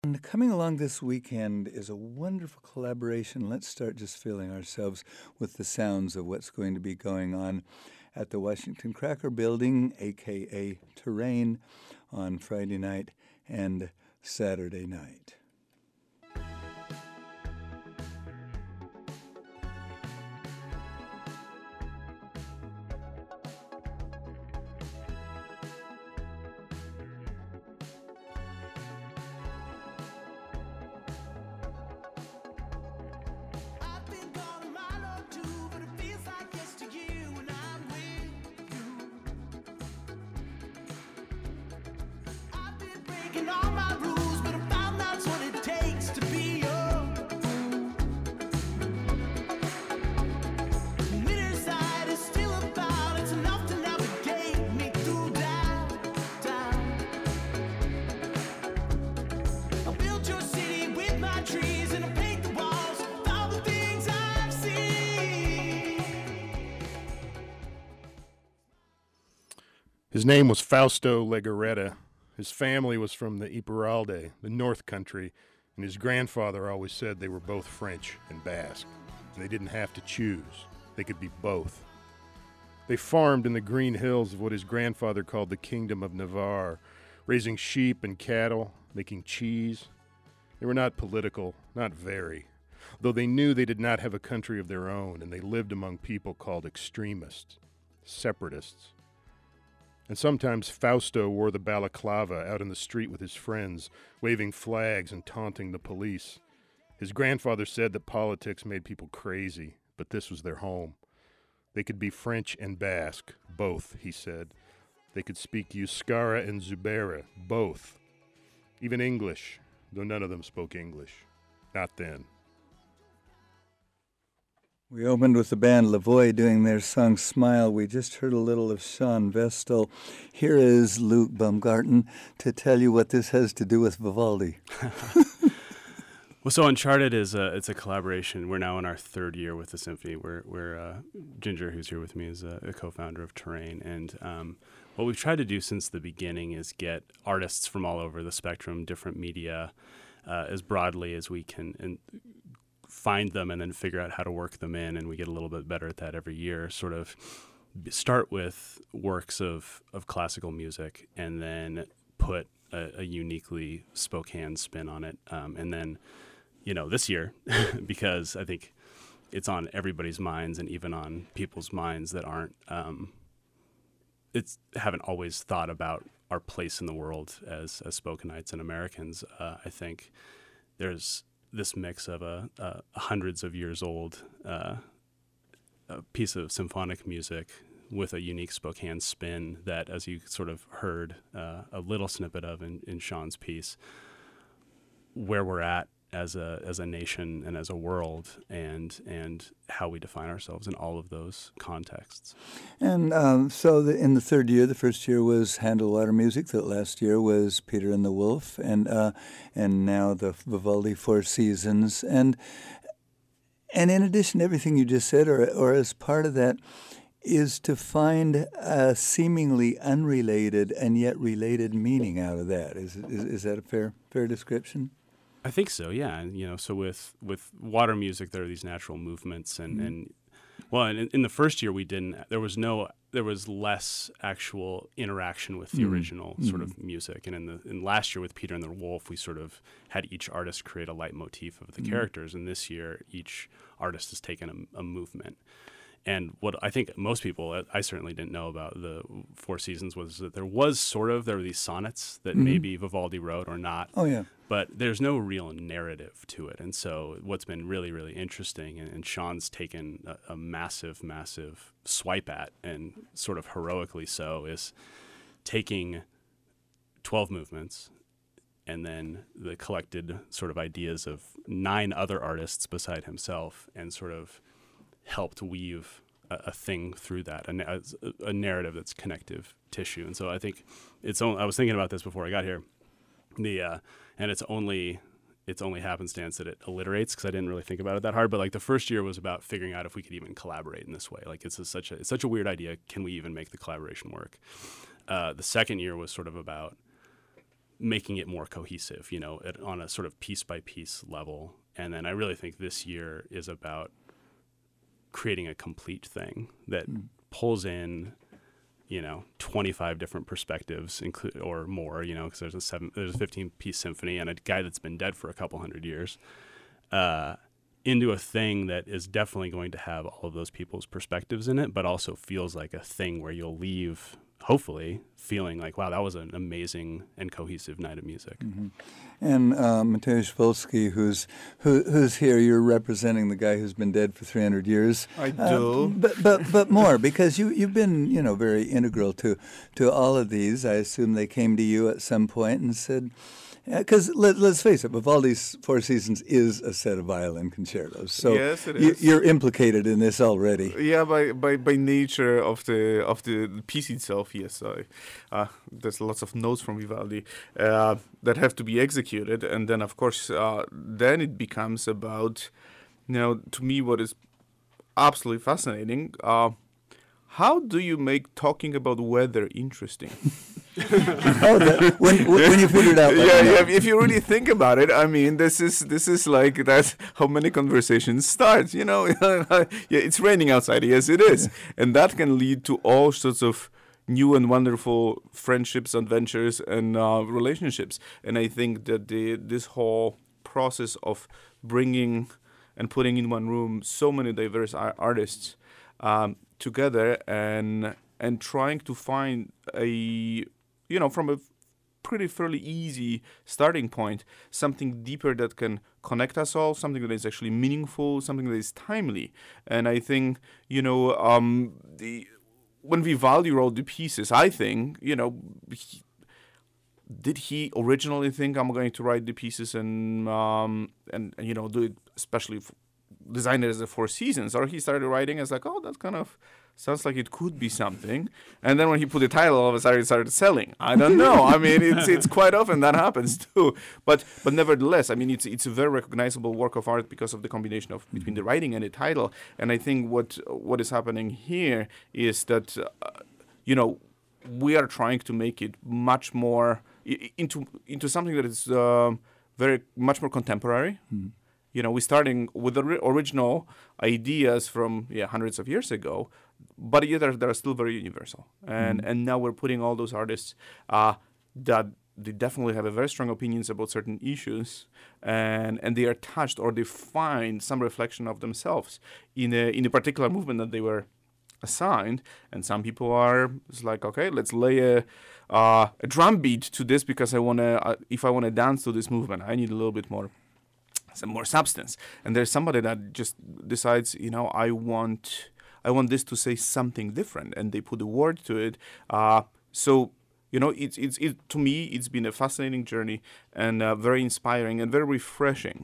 And coming along this weekend is a wonderful collaboration. Let's start just filling ourselves with the sounds of what's going to be going on at the Washington Cracker Building, aka Terrain, on Friday night and Saturday night. His name was Fausto Legarreta. His family was from the Iparralde, the North Country, and his grandfather always said they were both French and Basque. And they didn't have to choose. They could be both. They farmed in the green hills of what his grandfather called the Kingdom of Navarre, raising sheep and cattle, making cheese. They were not political, not very, though they knew they did not have a country of their own, and they lived among people called extremists, separatists. And sometimes Fausto wore the balaclava out in the street with his friends, waving flags and taunting the police. His grandfather said that politics made people crazy, but this was their home. They could be French and Basque, both, he said. They could speak Euskara and Zubera, both. Even English, though none of them spoke English. Not then. We opened with the band Lavoie doing their song Smile. We just heard a little of Sean Vestal. Here is Luke Baumgarten to tell you what this has to do with Vivaldi. Well, so Uncharted is it's a collaboration. We're now in our third year with the symphony. We're Ginger, who's here with me, is a co-founder of Terrain. And what we've tried to do since the beginning is get artists from all over the spectrum, different media, as broadly as we can, and find them and then figure out how to work them in, and we get a little bit better at that every year. Sort of start with works of classical music and then put a uniquely Spokane spin on it. And then, this year, because I think it's on everybody's minds and even on people's minds that aren't, haven't always thought about our place in the world as Spokanites and Americans. I think there's this mix of a hundreds of years old a piece of symphonic music with a unique Spokane spin that, as you sort of heard a little snippet of in Sean's piece, where we're at as a nation and as a world, and how we define ourselves in all of those contexts. And in the third year, the first year was Handel Water Music. The last year was Peter and the Wolf, and now the Vivaldi Four Seasons. And in addition to everything you just said, or as part of that, is to find a seemingly unrelated and yet related meaning out of that. Is that a fair description? I think so, yeah. And, so with water music, there are these natural movements, and in the first year there was less actual interaction with the original sort of music. And in last year with Peter and the Wolf, we sort of had each artist create a leitmotif of the characters, and this year each artist has taken a movement. And what I think most people, I certainly didn't know about the Four Seasons, was that there were these sonnets that maybe Vivaldi wrote or not. Oh, yeah. But there's no real narrative to it. And so what's been really, really interesting, and Sean's taken a massive, massive swipe at, and sort of heroically so, is taking 12 movements and then the collected sort of ideas of 9 other artists beside himself, and sort of helped weave a thing through that, a narrative that's connective tissue. And so I think I was thinking about this before I got here, and it's only happenstance that it alliterates, because I didn't really think about it that hard. But like the first year was about figuring out if we could even collaborate in this way. Like it's such a weird idea. Can we even make the collaboration work? The second year was sort of about making it more cohesive, on a sort of piece by piece level. And then I really think this year is about creating a complete thing that pulls in, 25 different perspectives, or more, because there's a 15-piece symphony and a guy that's been dead for a couple hundred years, into a thing that is definitely going to have all of those people's perspectives in it, but also feels like a thing where you'll leave, hopefully, feeling like, wow, that was an amazing and cohesive night of music. Mm-hmm. And Mateusz Wolski, who's here, you're representing the guy who's been dead for 300 years. I do. But more, because you've been, very integral to all of these. I assume they came to you at some point and said, because let's face it, Vivaldi's Four Seasons is a set of violin concertos. So yes, it is. You're implicated in this already. Yeah, by nature of the piece itself, yes. There's lots of notes from Vivaldi that have to be executed, and then of course, then it becomes about, to me, what is absolutely fascinating. How do you make talking about weather interesting? When you figured out, if you really think about it, I mean, this is like that's how many conversations start. It's raining outside. Yes, it is, and that can lead to all sorts of new and wonderful friendships, adventures, and relationships. And I think that this whole process of bringing and putting in one room so many diverse artists together and trying to find from a pretty fairly easy starting point, something deeper that can connect us all, something that is actually meaningful, something that is timely. And I think, when Vivaldi wrote the pieces, I think, did he originally think I'm going to write the pieces and do it especially design it as a Four Seasons, or he started writing as like, oh, that kind of sounds like it could be something, and then when he put the title, all of a sudden it started selling. I don't know. I mean, it's quite often that happens too. But nevertheless, I mean, it's a very recognizable work of art because of the combination of between the writing and the title. And I think what is happening here is that we are trying to make it much more into something that is very much more contemporary. We're starting with the original ideas from hundreds of years ago, but yet they're still very universal. And now we're putting all those artists that they definitely have a very strong opinions about certain issues, and they are touched or they find some reflection of themselves in a particular movement that they were assigned. And some people are it's like, okay, let's lay a drum beat to this because if I wanna dance to this movement, I need a little bit more. Some more substance, and there's somebody that just decides, I want this to say something different, and they put a word to it. So it's to me, it's been a fascinating journey and very inspiring and very refreshing.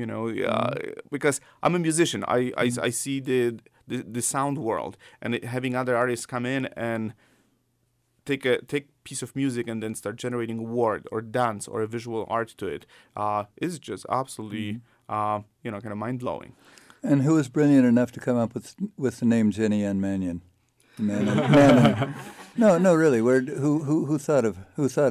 Because I'm a musician, I see the sound world, and having other artists come in and take piece of music and then start generating a word or dance or a visual art to it is just absolutely kind of mind-blowing. And who was brilliant enough to come up with the name Jenny Ann Mannion? Mannion. No, really. Who thought of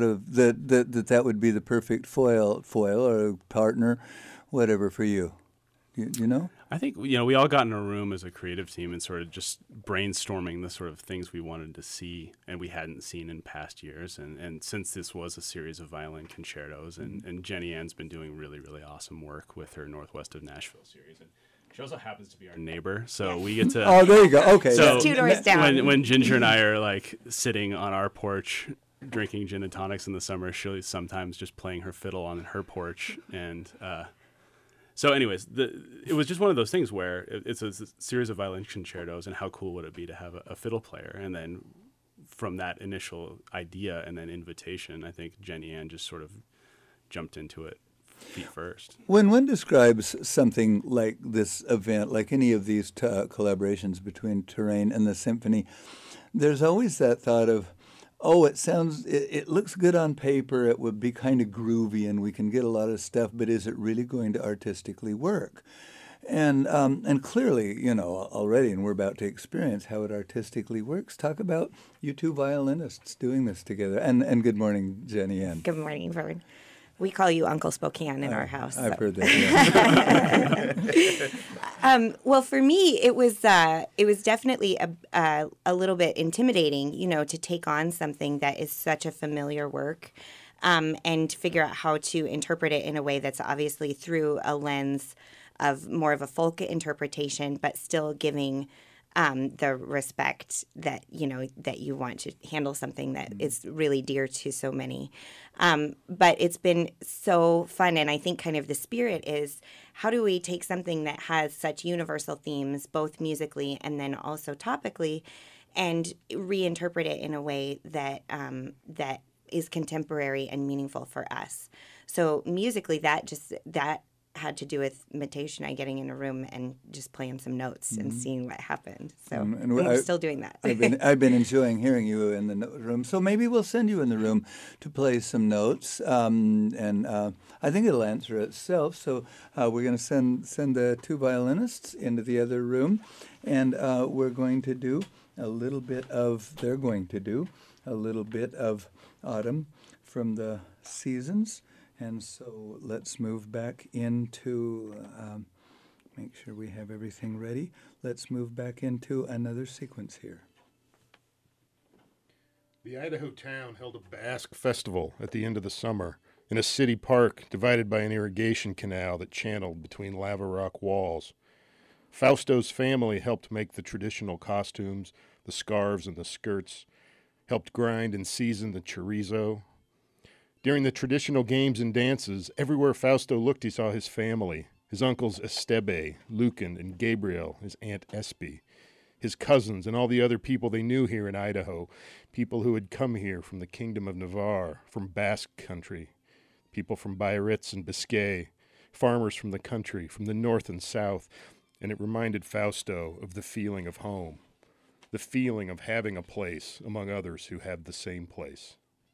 that would be the perfect foil or partner, whatever for you? You know? I think, we all got in a room as a creative team and sort of just brainstorming the sort of things we wanted to see and we hadn't seen in past years. And since this was a series of violin concertos, and Jenny Ann's been doing really, really awesome work with her Northwest of Nashville series. And she also happens to be our neighbor, so we get to... Oh, there you go. Okay. So just 2 doors down. When Ginger and I are like sitting on our porch drinking gin and tonics in the summer, she'll sometimes just playing her fiddle on her porch. And... So anyways, it was just one of those things where it's a series of violin concertos, and how cool would it be to have a fiddle player? And then from that initial idea and then invitation, I think Jenny Ann just sort of jumped into it feet first. When one describes something like this event, like any of these collaborations between Terrain and the symphony, there's always that thought of, oh, it looks good on paper, it would be kind of groovy and we can get a lot of stuff, but is it really going to artistically work? And clearly, already, and we're about to experience how it artistically works. Talk about you two violinists doing this together. And good morning, Jenny Ann. Good morning, Vern. We call you Uncle Spokane in our house. I've heard that. Yeah. Well, for me, it was definitely a little bit intimidating, to take on something that is such a familiar work, and figure out how to interpret it in a way that's obviously through a lens of more of a folk interpretation, but still giving the respect that you want to handle something that is really dear to so many. But it's been so fun, and I think kind of the spirit is, how do we take something that has such universal themes, both musically and then also topically, and reinterpret it in a way that that is contemporary and meaningful for us. So musically, that had to do with Mateusz and I getting in a room and just playing some notes and seeing what happened. So and we're still doing that. I've been enjoying hearing you in the room. So maybe we'll send you in the room to play some notes, and I think it'll answer itself. So we're going to send the two violinists into the other room, and we're going to do a little bit of. They're going to do a little bit of Autumn from the Seasons. And so let's move back into, make sure we have everything ready. Let's move back into another sequence here. The Idaho town held a Basque festival at the end of the summer in a city park divided by an irrigation canal that channeled between lava rock walls. Fausto's family helped make the traditional costumes, the scarves and the skirts, helped grind and season the chorizo. During the traditional games and dances, everywhere Fausto looked he saw his family, his uncles Estebe, Lucan, and Gabriel, his aunt Espy, his cousins, and all the other people they knew here in Idaho, people who had come here from the Kingdom of Navarre, from Basque country, people from Biarritz and Biscay, farmers from the country, from the north and south, and it reminded Fausto of the feeling of home, the feeling of having a place among others who have the same place.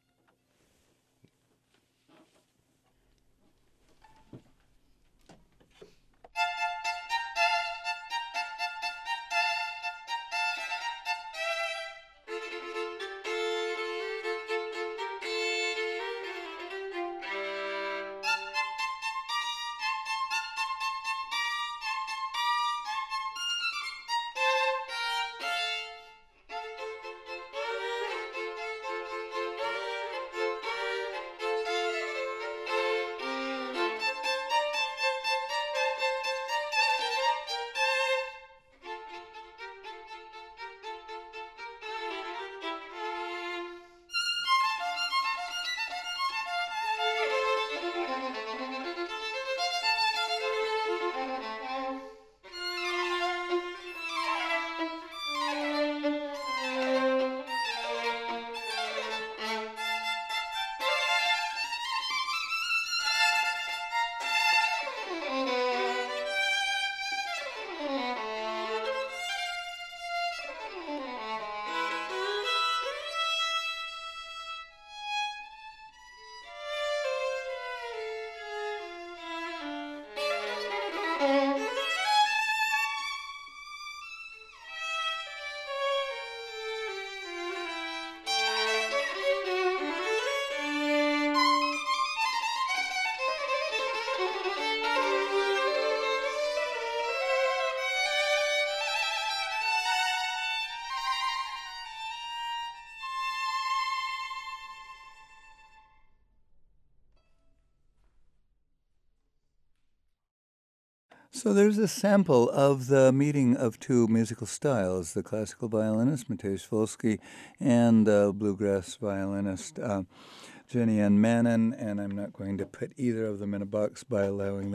So there's a sample of the meeting of two musical styles, the classical violinist Mateusz Wolski and the bluegrass violinist Jenny Ann Mannon, and I'm not going to put either of them in a box by allowing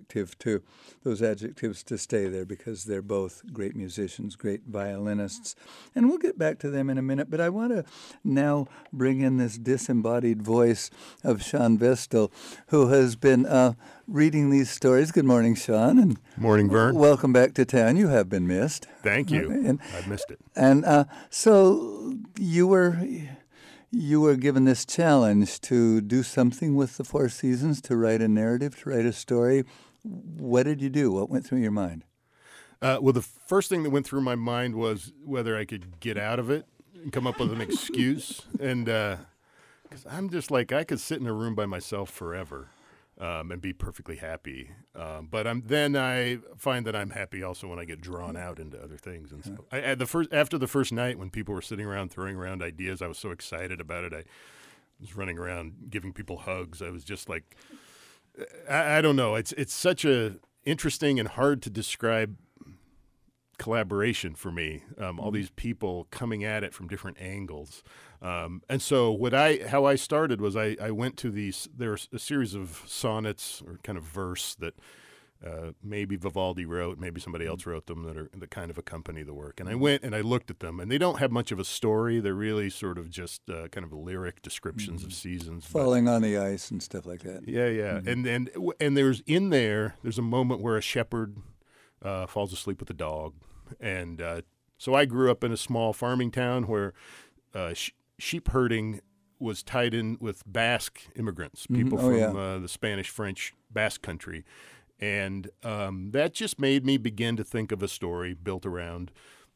those adjectives to stay there, because they're both great musicians, great violinists. And we'll get back to them in a minute, but I want to now bring in this disembodied voice of Sean Vestal, who has been reading these stories. Good morning, Sean. And morning, Vern. Welcome back to town. You have been missed. Thank you. I've missed it. And so you were given this challenge to do something with the Four Seasons, to write a narrative, to write a story. what did you do? What went through your mind? Well, the first thing that went through my mind was whether I could get out of it and come up with an excuse. And because I'm just like, I could sit in a room by myself forever and be perfectly happy. But then I find that I'm happy also when I get drawn out into other things. And so after the first night when people were sitting around throwing around ideas, I was so excited about it. I was running around giving people hugs. I was just like, I don't know. It's such a interesting and hard to describe collaboration for me. All these people coming at it from different angles. And so how I started was I went to there's a series of sonnets or kind of verse that maybe Vivaldi wrote, maybe somebody else wrote them that kind of accompany the work. And I went and I looked at them, and they don't have much of a story. They're really sort of just kind of lyric descriptions of seasons. Falling on the ice and stuff like that. Yeah, yeah. And there's a moment where a shepherd falls asleep with a dog. And so I grew up in a small farming town where sheep herding was tied in with Basque immigrants, people from the Spanish-French Basque country. And that just made me begin to think of a story built around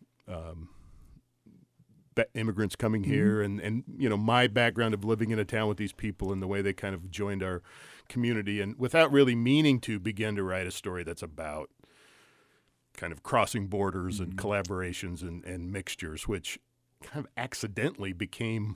immigrants coming here and my background of living in a town with these people and the way they kind of joined our community, and without really meaning to begin to write a story that's about kind of crossing borders and collaborations and mixtures, which kind of accidentally became,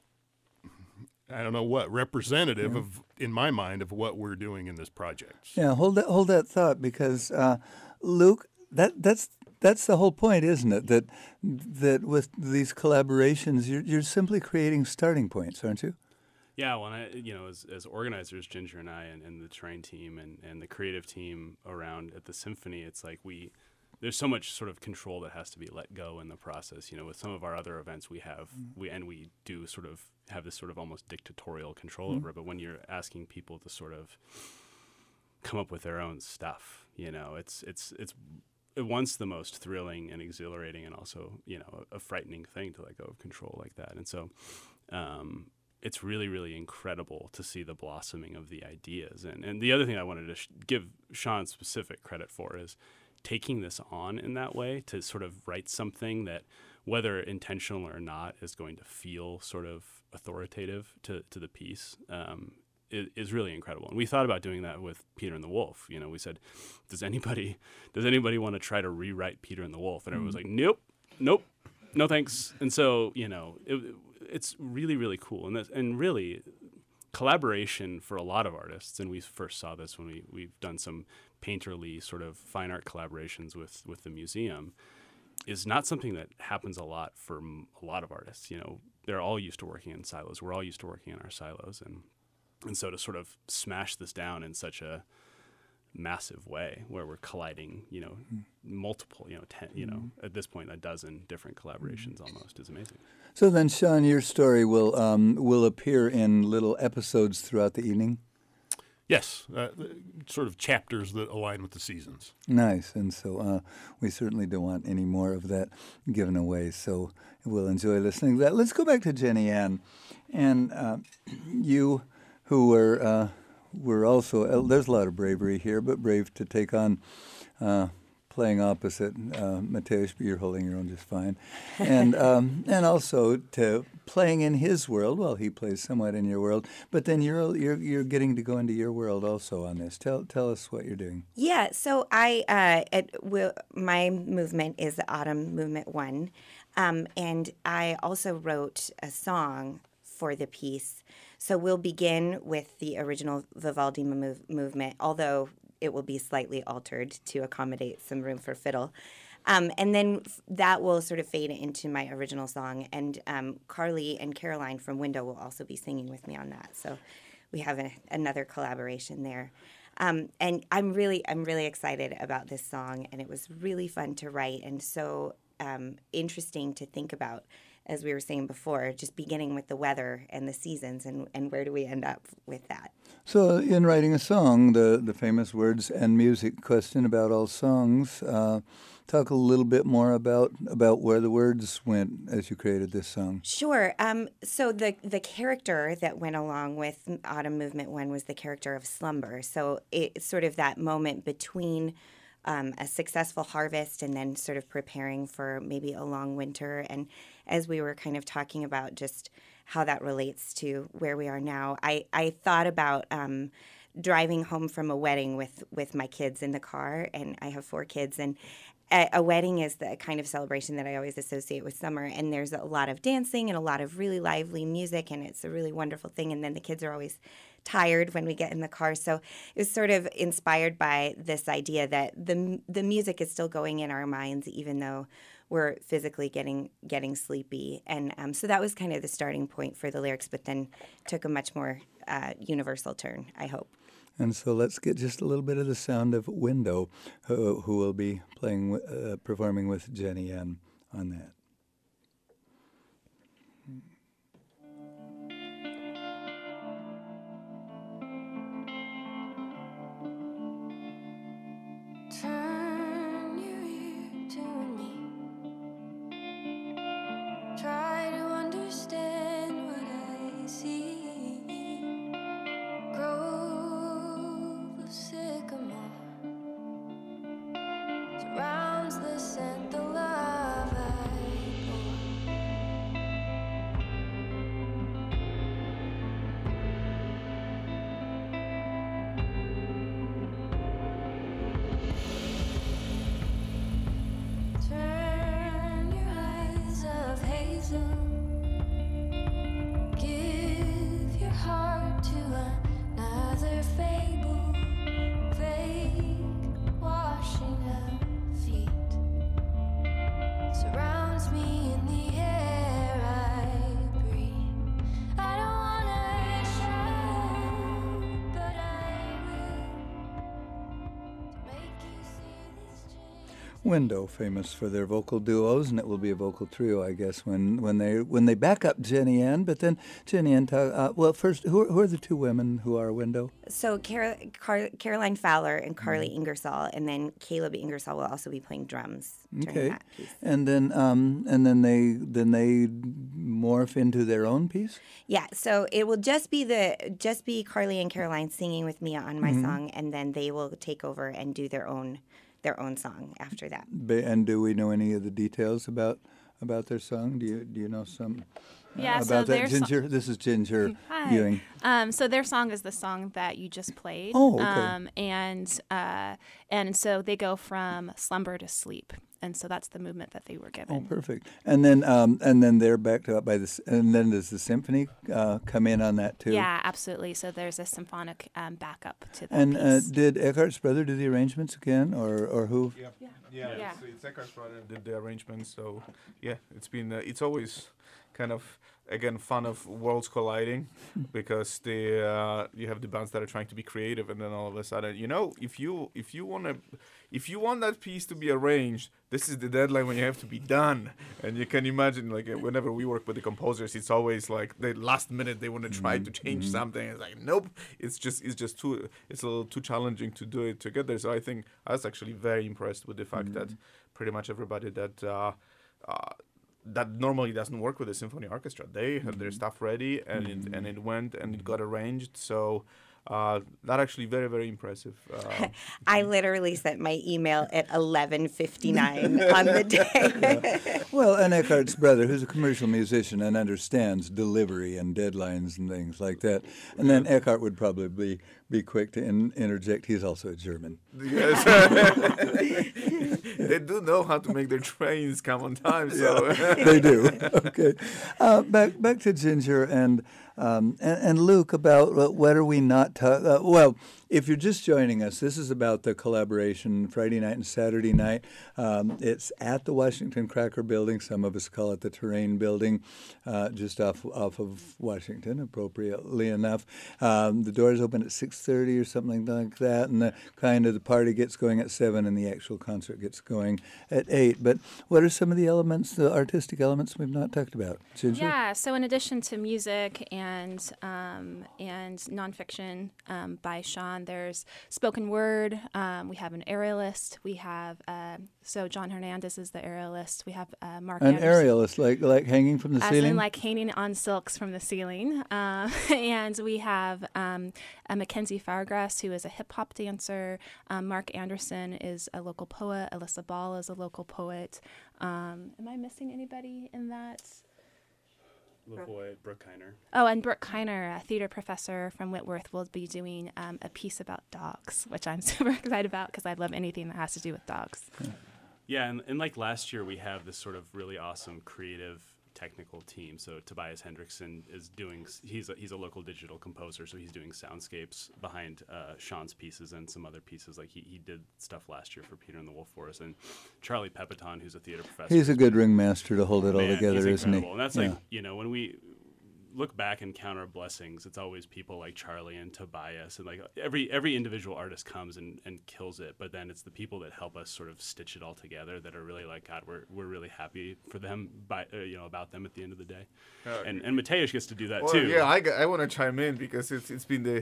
I don't know what, representative of, in my mind, of what we're doing in this project. Yeah, hold that thought, because Luke, that's the whole point, isn't it? That with these collaborations, you're simply creating starting points, aren't you? Yeah, well, as organizers, Ginger and I, and the terrain team and the creative team around at the symphony, it's like there's so much sort of control that has to be let go in the process. With some of our other events, we do sort of have this sort of almost dictatorial control over it. But when you're asking people to sort of come up with their own stuff, it's once the most thrilling and exhilarating, and also a frightening thing to let go of control like that. And so. It's really, really incredible to see the blossoming of the ideas. And the other thing I wanted to give Sean specific credit for is taking this on in that way, to sort of write something that, whether intentional or not, is going to feel sort of authoritative to the piece. Is really incredible. And we thought about doing that with Peter and the Wolf. We said, does anybody want to try to rewrite Peter and the Wolf? And everyone was like, nope, no thanks. And so, it's really, really cool. And really, collaboration for a lot of artists, and we first saw this when we've done some painterly sort of fine art collaborations with the museum, is not something that happens a lot for a lot of artists. They're all used to working in silos. We're all used to working in our silos. And so to sort of smash this down in such a massive way, where we're colliding, multiple, 10, at this point, a dozen different collaborations almost, is amazing. So then, Sean, your story will appear in little episodes throughout the evening? Yes, sort of chapters that align with the seasons. Nice, and so we certainly don't want any more of that given away, so we'll enjoy listening to that. Let's go back to Jenny Ann, and you who were also, there's a lot of bravery here, but brave to take on playing opposite Mateusz, but you're holding your own just fine. And also to playing in his world. Well, he plays somewhat in your world, but then you're getting to go into your world also on this. Tell us what you're doing. Yeah, so my movement is the Autumn Movement 1, and I also wrote a song for the piece. So we'll begin with the original Vivaldi movement, although it will be slightly altered to accommodate some room for fiddle. And then that will sort of fade into my original song. And Carly and Caroline from Window will also be singing with me on that. So we have another collaboration there. And I'm really excited about this song. And it was really fun to write and so interesting to think about as we were saying before, just beginning with the weather and the seasons, and where do we end up with that? So, in writing a song, the famous words and music question about all songs, talk a little bit more about where the words went as you created this song. Sure. So the character that went along with Autumn Movement 1 was the character of slumber. So it's sort of that moment between a successful harvest and then sort of preparing for maybe a long winter. And as we were kind of talking about just how that relates to where we are now, I thought about driving home from a wedding with my kids in the car, and I have 4 kids, and a wedding is the kind of celebration that I always associate with summer, and there's a lot of dancing and a lot of really lively music, and it's a really wonderful thing, and then the kids are always tired when we get in the car. So it was sort of inspired by this idea that the music is still going in our minds even though we're physically getting sleepy. And so that was kind of the starting point for the lyrics, but then took a much more universal turn, I hope. And so let's get just a little bit of the sound of Window, who will be performing with Jenny Ann on that. Turn your ear to me. Try to understand what I see. Grove of sycamore surrounds the scent, the love I pour. Turn your eyes of hazel. Give your heart to another fable. Vague washing of feet surrounds me in the air I breathe. I don't wanna shout, but I will to make you see this change. Window, famous for their vocal duos, and it will be a vocal trio, I guess, when they back up Jenny Ann. But then Jenny Ann, well, first, who are the 2 women who are Window? So Caroline Fowler and Carly Ingersoll, and then Caleb Ingersoll will also be playing drums during Okay, that piece. and then they morph into their own piece. Yeah, so it will just be Carly and Caroline singing with me on my song, and then they will take over and do their own song after that. And do we know any of the details about their song? Do you know some Yeah, so about that? their Ginger, this is Ginger Hi. Ewing. So their song is the song that you just played. Oh, okay. And so they go from slumber to sleep, and so that's the movement that they were given. Oh, perfect. And then they're backed up by this. And then does the symphony come in on that too? Yeah, absolutely. So there's a symphonic backup to that And piece. did Eckhart's brother do the arrangements again, or who? Yeah. It's Eckhart's brother did the arrangements, so yeah, it's been it's always kind of again fun of worlds colliding because you have the bands that are trying to be creative, and then all of a sudden, if you want that piece to be arranged, this is the deadline when you have to be done. And you can imagine, like, whenever we work with the composers, it's always like the last minute they want to try to change something. It's like, nope, it's a little too challenging to do it together. So I think I was actually very impressed with the fact that pretty much everybody that normally doesn't work with a symphony orchestra, they had their stuff ready, and it went and it got arranged. So that actually very, very impressive. I literally sent my email at 11:59 on the day. Well, and Eckhart's brother, who's a commercial musician and understands delivery and deadlines and things like that. And then Eckhart would probably be quick to interject. He's also a German. Yes. They do know how to make their trains come on time. So They do. Okay. Back to Ginger and And Luke, about what are we not well, if you're just joining us, this is about the collaboration Friday night and Saturday night. It's at the Washington Cracker Building. Some of us call it the Terrain Building, just off of Washington, appropriately enough. The doors open at 6:30 or something like that, and the party gets going at 7, and the actual concert gets going at 8. But what are some of the elements, the artistic elements we've not talked about? Ginger? Yeah, so in addition to music and nonfiction by Sean, there's spoken word. We have an aerialist. We have so John Hernandez is the aerialist. We have Mark An Anderson. aerialist, like hanging from the As ceiling? in like hanging on silks from the ceiling. And we have Mackenzie Fargrass, who is a hip hop dancer. Mark Anderson is a local poet. Alyssa Ball is a local poet. Am I missing anybody in that? Lavoie, Brooke Kiner. Oh, and Brooke Kiner, a theater professor from Whitworth, will be doing a piece about dogs, which I'm super excited about because I love anything that has to do with dogs. Yeah, and like last year, we have this sort of really awesome creative technical team. So Tobias Hendrickson is doing, he's a local digital composer, so he's doing soundscapes behind Sean's pieces and some other pieces. Like he did stuff last year for Peter and the Wolf Forest. And Charlie Pepiton, who's a theater professor. He's a good ringmaster to hold it all Man, together, he's isn't he? incredible. And that's like, when we look back and count our blessings, it's always people like Charlie and Tobias, and like every individual artist comes and kills it, but then it's the people that help us sort of stitch it all together that are really like, God, we're really happy for them about them at the end of the day. And Mateusz gets to do that too. Yeah, I want to chime in because it's been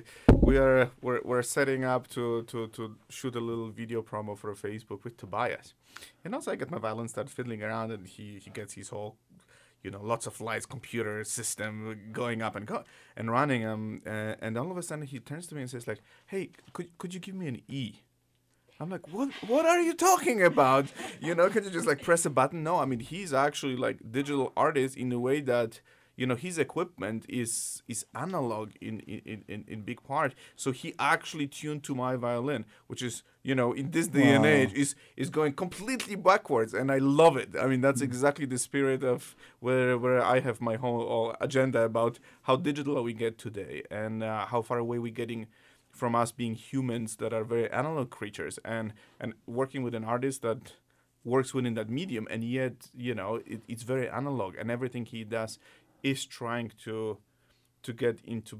we're setting up to shoot a little video promo for Facebook with Tobias, and also I get my violin, start fiddling around, and he gets his whole lots of lights, computer system going up and running. And all of a sudden he turns to me and says like, "Hey, could you give me an E?" I'm like, "What are you talking about? Can you just like press a button?" No, I mean he's actually like digital artist in a way that his equipment is analog in big part. So he actually tuned to my violin, which is in this day and age is going completely backwards, and I love it. I mean that's exactly the spirit of where I have my whole agenda about how digital we get today and how far away we're getting from us being humans that are very analog creatures, and working with an artist that works within that medium, and yet it's very analog, and everything he does is trying to get into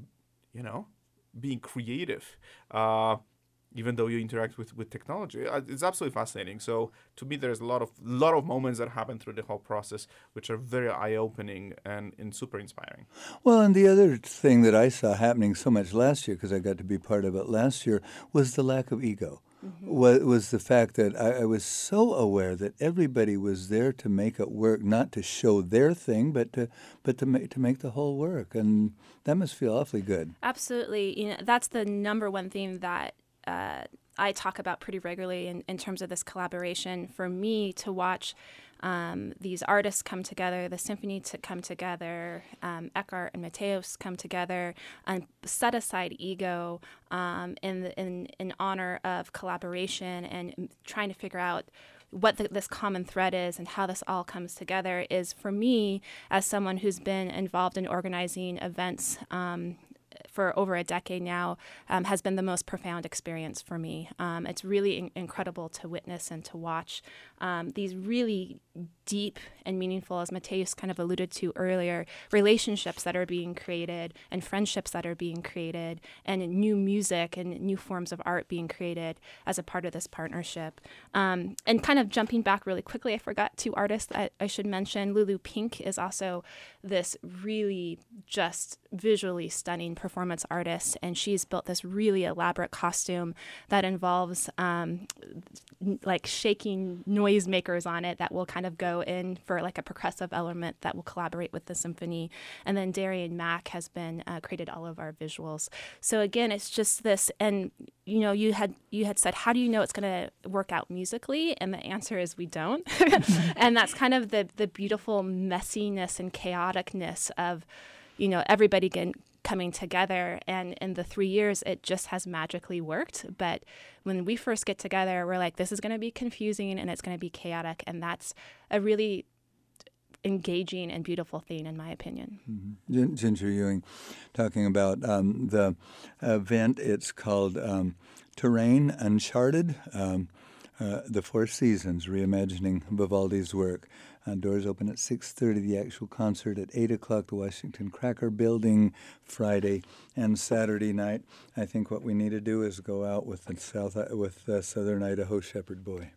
being creative, even though you interact with technology. It's absolutely fascinating. So to me, there's a lot of moments that happen through the whole process which are very eye-opening and super inspiring. Well, and the other thing that I saw happening so much last year, because I got to be part of it last year, was the lack of ego. Was the fact that I was so aware that everybody was there to make it work, not to show their thing, but to make the whole work, and that must feel awfully good. Absolutely, that's the number one theme that I talk about pretty regularly in terms of this collaboration. For me to watch these artists come together, the symphony to come together, Eckhart and Mateusz come together, and set aside ego in honor of collaboration and trying to figure out what this common thread is and how this all comes together is, for me, as someone who's been involved in organizing events for over a decade now, has been the most profound experience for me. It's really incredible to witness and to watch these really deep and meaningful, as Mateusz kind of alluded to earlier, relationships that are being created and friendships that are being created and new music and new forms of art being created as a part of this partnership. And kind of jumping back really quickly, I forgot two artists that I should mention. Lulu Pink is also this really just visually stunning performance artist, and she's built this really elaborate costume that involves like shaking noisemakers on it that will kind of go in for like a percussive element that will collaborate with the symphony. And then Darian Mack has been created all of our visuals. So again, it's just this, and you had said, how do you know it's going to work out musically? And the answer is we don't. And that's kind of the beautiful messiness and chaoticness of everybody coming together, and in the 3 years it just has magically worked. But when we first get together, we're like, this is going to be confusing and it's going to be chaotic, and that's a really engaging and beautiful thing, in my opinion. Ginger Ewing talking about the event. It's called Terrain Uncharted, the Four Seasons, reimagining Vivaldi's work. Doors open at 6:30, the actual concert at 8 o'clock, the Washington Cracker Building, Friday and Saturday night. I think what we need to do is go out with the Southern Idaho Shepherd Boy.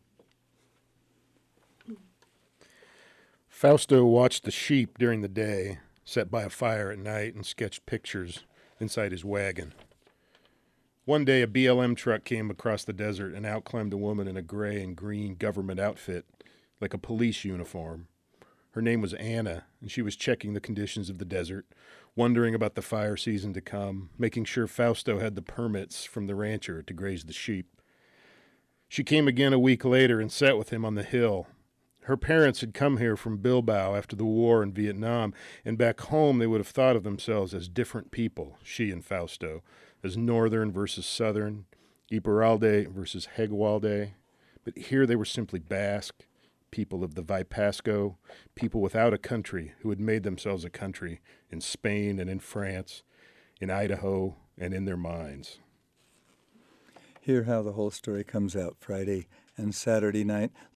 Fausto watched the sheep during the day, sat by a fire at night, and sketched pictures inside his wagon. One day, a BLM truck came across the desert, and out climbed a woman in a gray and green government outfit, like a police uniform. Her name was Anna, and she was checking the conditions of the desert, wondering about the fire season to come, making sure Fausto had the permits from the rancher to graze the sheep. She came again a week later and sat with him on the hill. Her parents had come here from Bilbao after the war in Vietnam, and back home they would have thought of themselves as different people, she and Fausto, as Northern versus Southern, Iparralde versus Hegwalde. But here they were simply Basque, people of the Vipasco, people without a country who had made themselves a country in Spain and in France, in Idaho, and in their minds. Hear how the whole story comes out Friday and Saturday night.